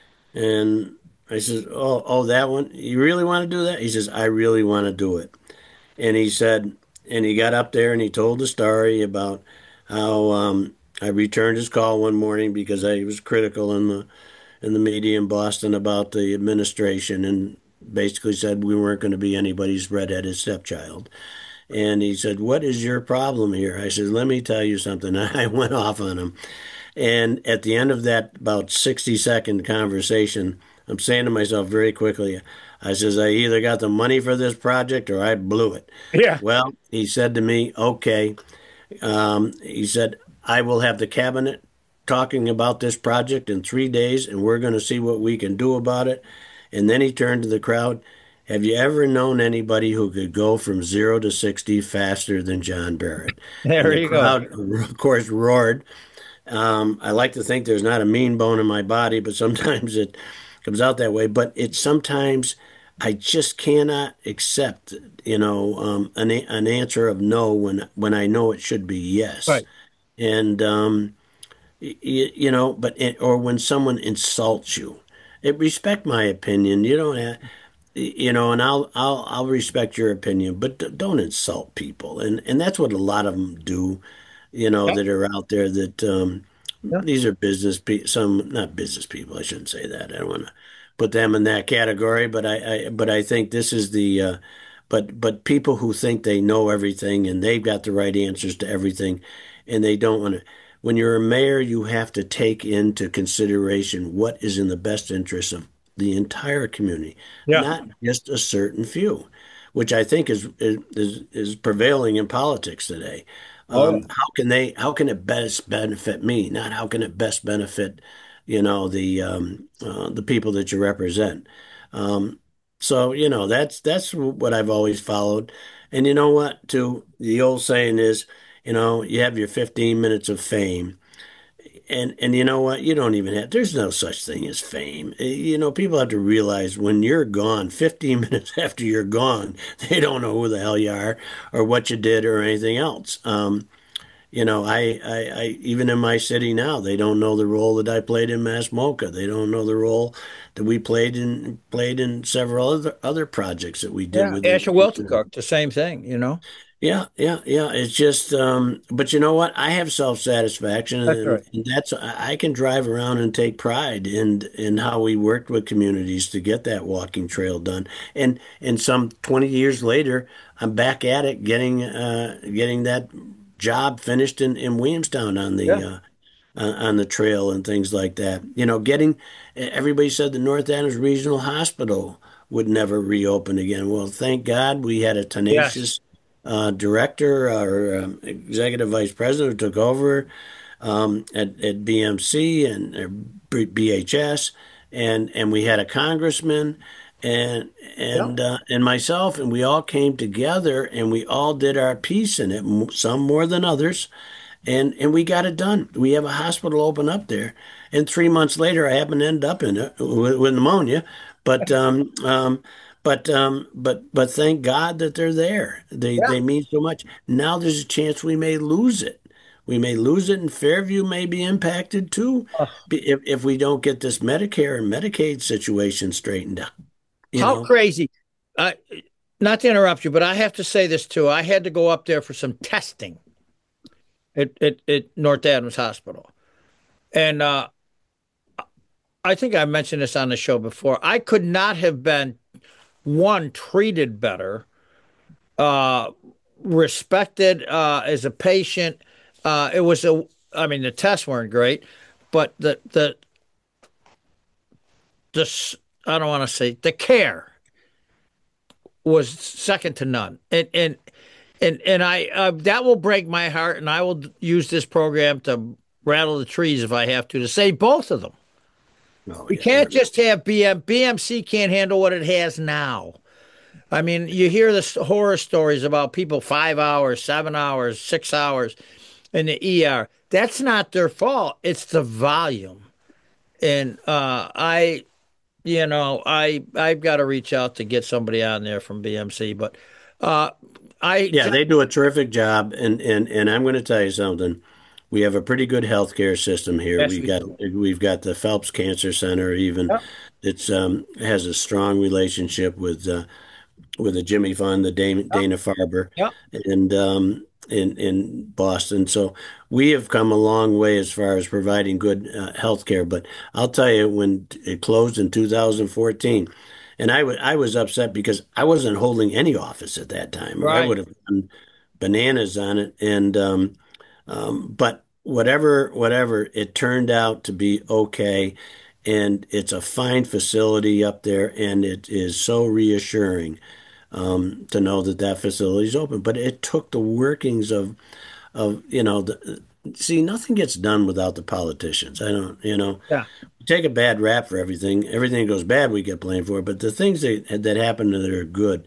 And I says, oh, oh, that one? You really want to do that? He says, I really want to do it. And he said, and he got up there and he told the story about how um, I returned his call one morning because I was critical in the in the media in Boston about the administration and basically said we weren't going to be anybody's redheaded stepchild. And he said, "What is your problem here?" I said, "Let me tell you something." I went off on him. And at the end of that about sixty second conversation, I'm saying to myself very quickly, I says, I either got the money for this project or I blew it. yeah, Well, he said to me, okay. Um, he said, I will have the cabinet talking about this project in three days and we're going to see what we can do about it. And then he turned to the crowd. Have you ever known anybody who could go from zero to sixty faster than John Barrett? And there the you go. crowd, of course, roared. Um, I like to think there's not a mean bone in my body, but sometimes it comes out that way. But it's sometimes I just cannot accept, you know, um, an an answer of no when when I know it should be yes. Right. And um, y- you know, but it, or when someone insults you, it respect my opinion. You don't have, you know, and I'll I'll I'll respect your opinion, but d- don't insult people. And and that's what a lot of them do, you know, Yeah, that are out there that um, yeah. these are business people, some not business people. I shouldn't say that. I don't want to put them in that category, but I, I but I think this is the uh, but but people who think they know everything and they've got the right answers to everything, and they don't want to. When you're a mayor, you have to take into consideration what is in the best interest of the entire community, Yeah. not just a certain few, which I think is is is prevailing in politics today. Oh, yeah. Um, how can they? How can it best benefit me? Not how can it best benefit, you know, the um, uh, the people that you represent. Um, so you know that's that's what I've always followed. And you know what? Too, the old saying is, you know, you have your fifteen minutes of fame. And and you know what? You don't even have, there's no such thing as fame. Eh, You know, people have to realize when you're gone, fifteen minutes after you're gone, they don't know who the hell you are or what you did or anything else. Um, you know, I, I, I even in my city now, they don't know the role that I played in Mass MoCA. They don't know the role that we played in played in several other other projects that we did Yeah. with Asher the. Weltecook, the same thing, you know? Yeah, yeah, yeah. It's just, um, but you know what? I have self-satisfaction, That's and, right. and that's I I can drive around and take pride in in how we worked with communities to get that walking trail done. And and some twenty years later, I'm back at it, getting uh, getting that job finished in in Williamstown on the Yeah. uh, on on the trail and things like that. You know, getting everybody said the North Adams Regional Hospital would never reopen again. Well, thank God we had a Yes. tenacious uh, director or um, executive vice president who took over um, at, at B M C and uh, B H S, and and we had a congressman and Yeah. and uh, and myself, and we all came together and we all did our piece in it, m- some more than others, and and we got it done. We have a hospital open up there, and three months later, I happened to end up in it with, with pneumonia, but um, um, but um, but but thank God that they're there. They Yeah. they mean so much. Now there's a chance we may lose it. We may lose it, and Fairview may be impacted too, Uh, be- if if we don't get this Medicare and Medicaid situation straightened out. You how know. crazy. Uh, Not to interrupt you, but I have to say this too. I had to go up there for some testing at, at, at North Adams Hospital. And uh, I think I mentioned this on the show before. I could not have been, one, treated better, uh, respected uh, as a patient. Uh, it was a, I mean, the tests weren't great, but the, the, the, s- I don't want to say the care was second to none. And, and, and, and I, uh, that will break my heart. And I will use this program to rattle the trees if I have to, to save both of them. Oh We yeah, can't they're just have B M B M C can't handle what it has now. I mean, you hear the s- horror stories about people five hours, seven hours, six hours in the E R. That's not their fault. It's the volume. And uh, I, you know, I I've got to reach out to get somebody on there from B M C. But uh, I, Yeah, they do a terrific job, and and and I'm going to tell you something. We have a pretty good healthcare system here. yes, We we got do. we've got the Phelps Cancer Center, even Yeah, it's um has a strong relationship with uh, with the Jimmy Fund, the Dana, yeah, Dana Farber, yeah. and um in in Boston. So we have come a long way as far as providing good uh, health care. But I'll tell you, when it closed in two thousand fourteen, and I wa- I was upset because I wasn't holding any office at that time, or I Right. would have gone bananas on it. And um, um, but whatever, whatever, it turned out to be okay. And it's a fine facility up there, and it is so reassuring um, to know that that facility is open. But it took the workings of of you know the, see, nothing gets done without the politicians. I don't, you know, Yeah. we take a bad rap for everything. Everything that goes bad, we get blamed for. But the things that that happen that are good,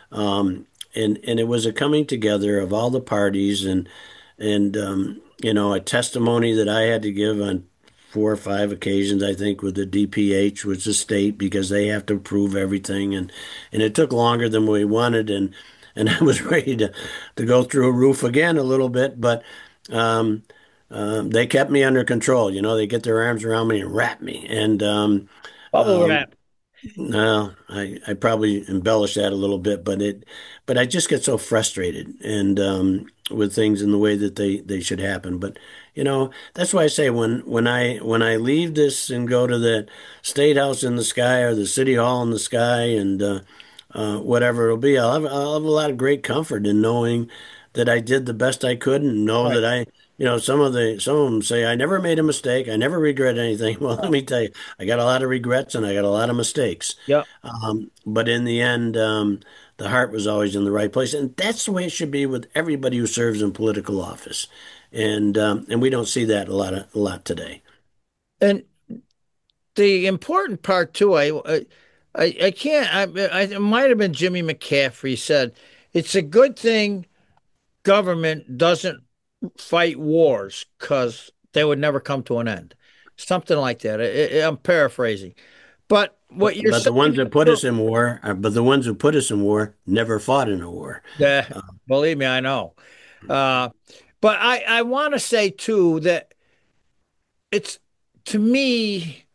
um, and and it was a coming together of all the parties, and and um, you know, a testimony that I had to give on four or five occasions, I think, with the D P H, was the state, because they have to approve everything, and and it took longer than we wanted, and and I was ready to to go through a roof again a little bit, but um, um, they kept me under control. You know, they get their arms around me and wrap me, and um, Bubble um, wrap. no, I, I probably embellished that a little bit, but it, but I just get so frustrated, and um, with things in the way that they, they should happen. But you know, that's why I say when when I when I leave this and go to the State House in the sky or the City Hall in the sky and uh, uh, whatever it'll be, I'll have I'll have a lot of great comfort in knowing that I did the best I could and know Right. that I. You know, some of the some of them say I never made a mistake. I never regret anything. Well, let me tell you, I got a lot of regrets and I got a lot of mistakes. Yeah. Um, but in the end, um, the heart was always in the right place, and that's the way it should be with everybody who serves in political office. And um, and we don't see that a lot of, a lot today. And the important part too, I, I, I can't. I, I, it might have been Jimmy McCaffrey said, "It's a good thing government doesn't fight wars because they would never come to an end." Something like that. I, I, I'm paraphrasing, but what But, you're but the saying ones is that put true. us in war, uh, but the ones who put us in war never fought in a war. Yeah, believe me, I know. Uh, but I, I want to say too that it's to me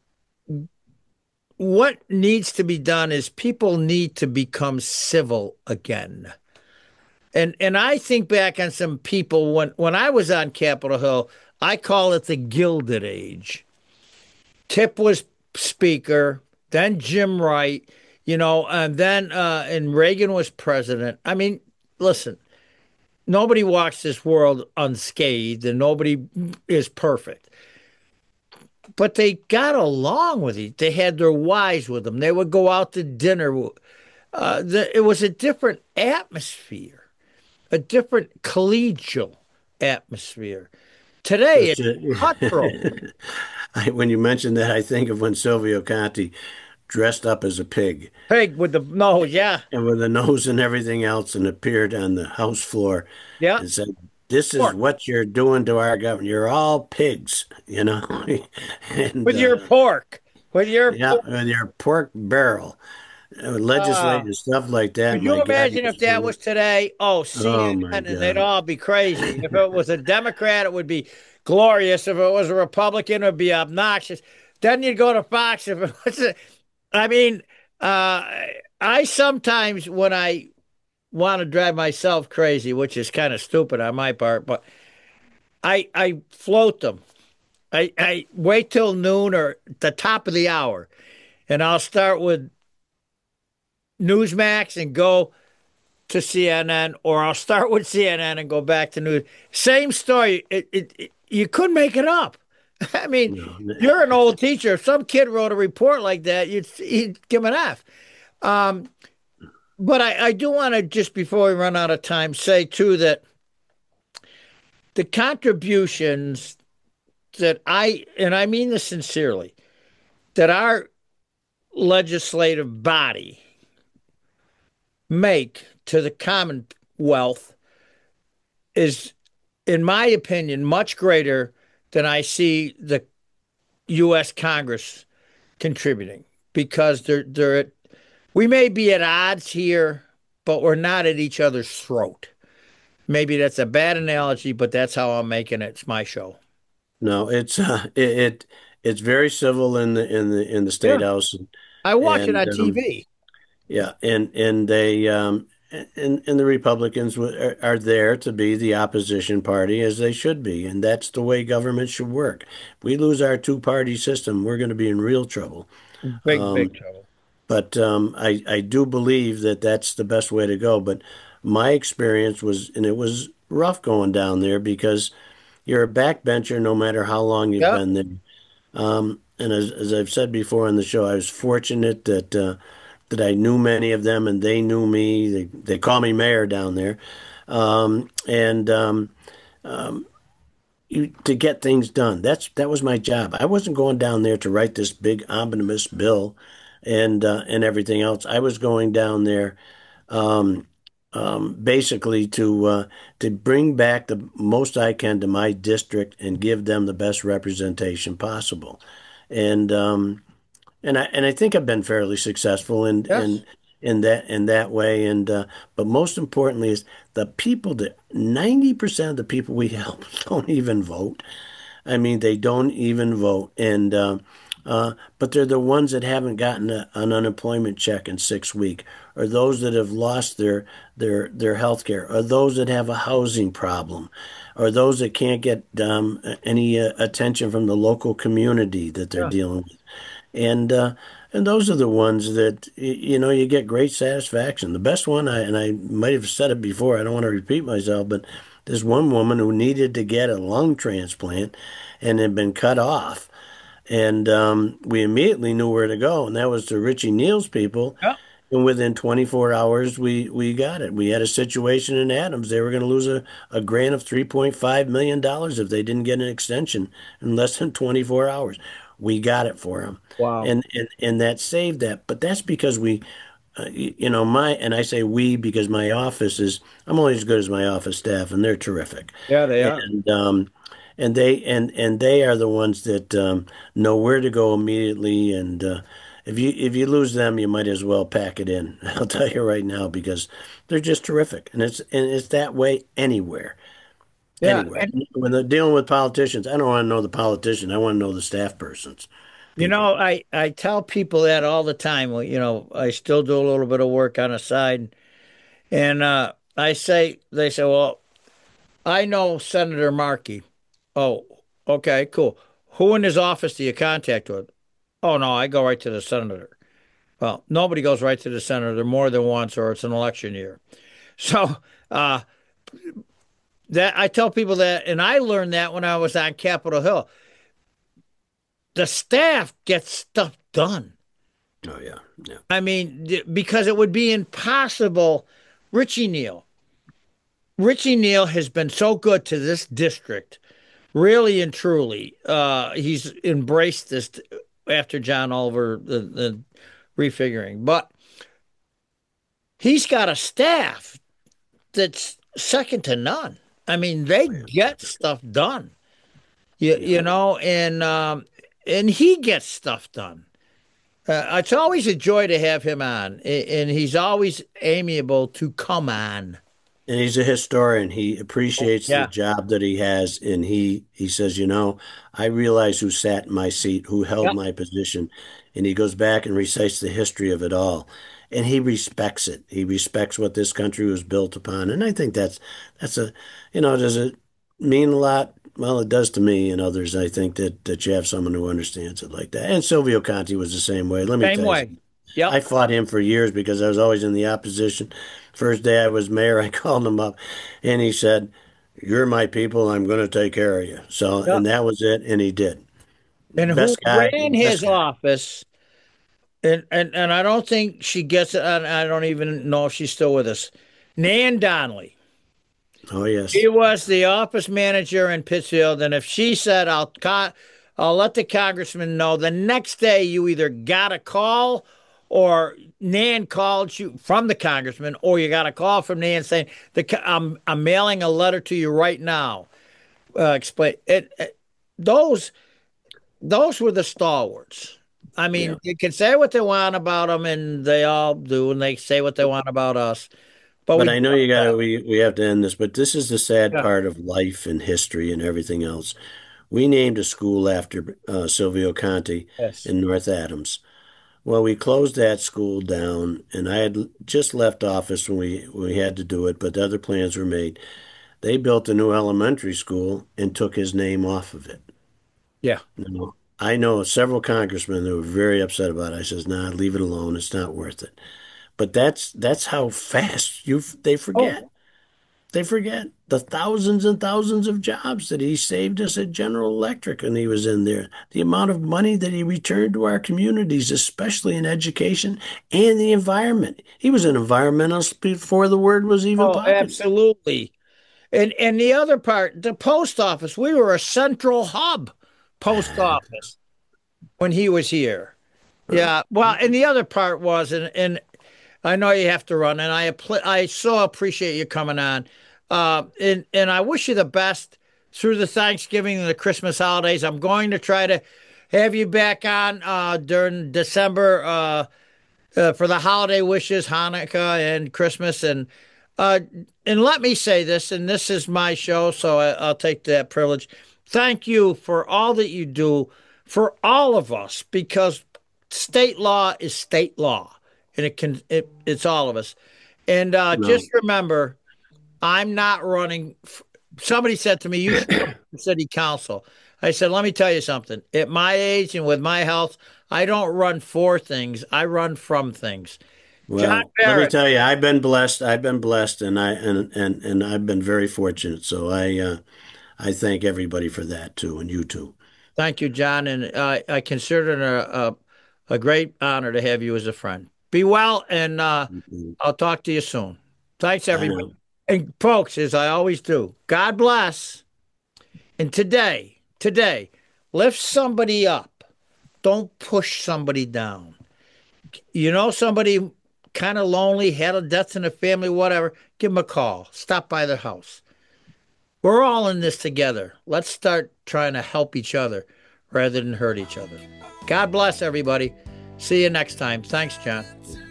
what needs to be done is people need to become civil again. And and I think back on some people when when I was on Capitol Hill, I call it the Gilded Age. Tip was speaker, then Jim Wright, you know, and then uh, and Reagan was president. I mean, listen, nobody walks this world unscathed, and nobody is perfect. But they got along with it. They had their wives with them. They would go out to dinner. Uh, the, it was a different atmosphere, a different collegial atmosphere. Today, That's it's cutthroat. it. I, when you mentioned that, I think of when Silvio Conti dressed up as a pig Pig with the nose, yeah, and with a nose and everything else and appeared on the House floor yeah. and said, "This is Pork. what you're doing to our government. You're all pigs," you know. and With your uh, pork, with your yeah, pork. with your pork barrel, uh, Uh, legislative stuff like that. could My you God, he imagine was if that doing was it. today? Oh, Oh my C N N, and they'd God. all be crazy. If it was a Democrat, it would be glorious. If it was a Republican, it would be obnoxious. Then you'd go to Fox. If it was, a, I mean, uh, I sometimes when I want to drive myself crazy, which is kind of stupid on my part, but I I float them. I, I wait till noon or the top of the hour, and I'll start with Newsmax and go to C N N, or I'll start with C N N and go back to news. Same story. It, it, it, you couldn't make it up. I mean, No. you're an old teacher. If some kid wrote a report like that, you'd, you'd give him an F. Um, but I, I do want to, just before we run out of time, say too that the contributions that I, and I mean this sincerely, that our legislative body make to the Commonwealth is, in my opinion, much greater than I see the U S. Congress contributing because they're they're at, we may be at odds here, but we're not at each other's throat. Maybe that's a bad analogy, but that's how I'm making it. It's my show. No, it's uh, it, it it's very civil in the in the in the Yeah, state house, I watch it and on um, T V. yeah, and and they um, and and the Republicans w- are, are there to be the opposition party as they should be, and that's the way government should work. If we lose our two-party system, we're going to be in real trouble. Big, big trouble. But um, I I do believe that that's the best way to go. But my experience was, and it was rough going down there because you're a backbencher no matter how long you've Yeah, been there. Um, and as, as I've said before on the show, I was fortunate that uh, that I knew many of them and they knew me. They they call me mayor down there, um, and um, you, to get things done. That's that was my job. I wasn't going down there to write this big omnibus bill and uh, and everything else. I was going down there um, um, basically to uh, to bring back the most I can to my district and give them the best representation possible. And um, and I and I think I've been fairly successful in yes. in in that in that way. And uh, but most importantly is the people that ninety percent of the people we help don't even vote. I mean, they don't even vote. And uh, Uh, but they're the ones that haven't gotten a, an unemployment check in six weeks, or those that have lost their their their health care, or those that have a housing problem, or those that can't get um, any uh, attention from the local community that they're Yeah. dealing with. And uh, and those are the ones that y- you know you get great satisfaction. The best one, I, and I might have said it before, I don't want to repeat myself, but there's one woman who needed to get a lung transplant and had been cut off. And um, we immediately knew where to go, and that was to Richie Neal's people. Yeah. And within twenty-four hours, we, we got it. We had a situation in Adams. They were going to lose a, a grant of three point five million dollars if they didn't get an extension in less than twenty-four hours. We got it for them. Wow. And, and, and that saved that. But that's because we, uh, y- you know, my, and I say we because my office is, I'm only as good as my office staff, and they're terrific. Yeah, they are. And, um, and they and and they are the ones that um, know where to go immediately. And uh, if you if you lose them, you might as well pack it in. I'll tell you right now because they're just terrific, and it's and it's that way anywhere, Yeah. anywhere. And, When they're dealing with politicians, I don't want to know the politician. I want to know the staff persons. you know, I, I tell people that all the time. Well, you know, I still do a little bit of work on the side. And uh, I say, they say, well, I know Senator Markey. Oh, okay, cool. Who in his office do you contact with? Oh, no, I go right to the senator. Well, nobody goes right to the senator more than once, or it's an election year. So uh, that I tell people that, and I learned that when I was on Capitol Hill. The staff gets stuff done. Oh yeah, yeah. I mean, th- because it would be impossible. Richie Neal. Richie Neal has been so good to this district, really and truly. Uh, he's embraced this t- after John Oliver, the, the refiguring. But he's got a staff that's second to none. I mean, they get stuff done. You, you know, and um, and he gets stuff done. Uh, it's always a joy to have him on, a- and he's always amiable to come on. And he's a historian. He appreciates Yeah. the job that he has, and he he says, you know, I realize who sat in my seat, who held Yeah. my position, and he goes back and recites the history of it all, and he respects it. He respects what this country was built upon, and I think that's that's a, you know, does it mean a lot? Well, it does to me and others. I think that that you have someone who understands it like that. And Silvio Conti was the same way. Let me Same tell you way. something. Yep. I fought him for years because I was always in the opposition. First day I was mayor, I called him up and he said, "You're my people. I'm going to take care of you." So, Yep. and that was it. And he did. And who Best guy. ran best his guy. office, and, and, and I don't think she gets it. And I don't even know if she's still with us. Nan Donnelly. Oh, yes. She was the office manager in Pittsfield, and if she said, "I'll con- I'll let the congressman know," the next day you either got a call, or Nan called you from the congressman, or you got a call from Nan saying, "The co- I'm I'm mailing a letter to you right now." Uh, explain it, it. Those those were the stalwarts. I mean, Yeah. you can say what they want about them, and they all do, and they say what they want about us. But, But we, I know you got to, we, we have to end this, but this is the sad Yeah. part of life and history and everything else. We named a school after uh, Silvio Conti Yes. in North Adams. Well, we closed that school down, and I had l- just left office when we, when we had to do it, but the other plans were made. They built a new elementary school and took his name off of it. yeah, Now, I know several congressmen who were very upset about it. I says, "Nah, leave it alone. It's not worth it." But that's that's how fast you they forget. Oh. They forget the thousands and thousands of jobs that he saved us at General Electric when he was in there. The amount of money that he returned to our communities, especially in education and the environment. He was an environmentalist before the word was even oh, popular. absolutely. And and the other part, the post office, we were a central hub post office when he was here. Yeah. Well, and the other part was, and, and I know you have to run, and I appl- I so appreciate you coming on. Uh, and, and I wish you the best through the Thanksgiving and the Christmas holidays. I'm going to try to have you back on uh, during December uh, uh, for the holiday wishes, Hanukkah and Christmas. And uh, and let me say this, and this is my show, so I, I'll take that privilege. Thank you for all that you do for all of us, because state law is state law, and it can it, it's all of us. And uh, No. just remember, I'm not running. f- Somebody said to me, "You should run for city council." I said, "Let me tell you something. At my age and with my health, I don't run for things. I run from things." John Well, let me Barrett, tell you, I've been blessed. I've been blessed, and I and and and I've been very fortunate. So I uh, I thank everybody for that too, and you too. thank you, John, and uh, I consider it a, a a great honor to have you as a friend. Be well, and uh, Mhm. I'll talk to you soon. Thanks, I everybody. know. And folks, as I always do, God bless. And today, today, lift somebody up. Don't push somebody down. You know, somebody kind of lonely, had a death in the family, whatever, give them a call. Stop by their house. We're all in this together. Let's start trying to help each other rather than hurt each other. God bless everybody. See you next time. Thanks, John.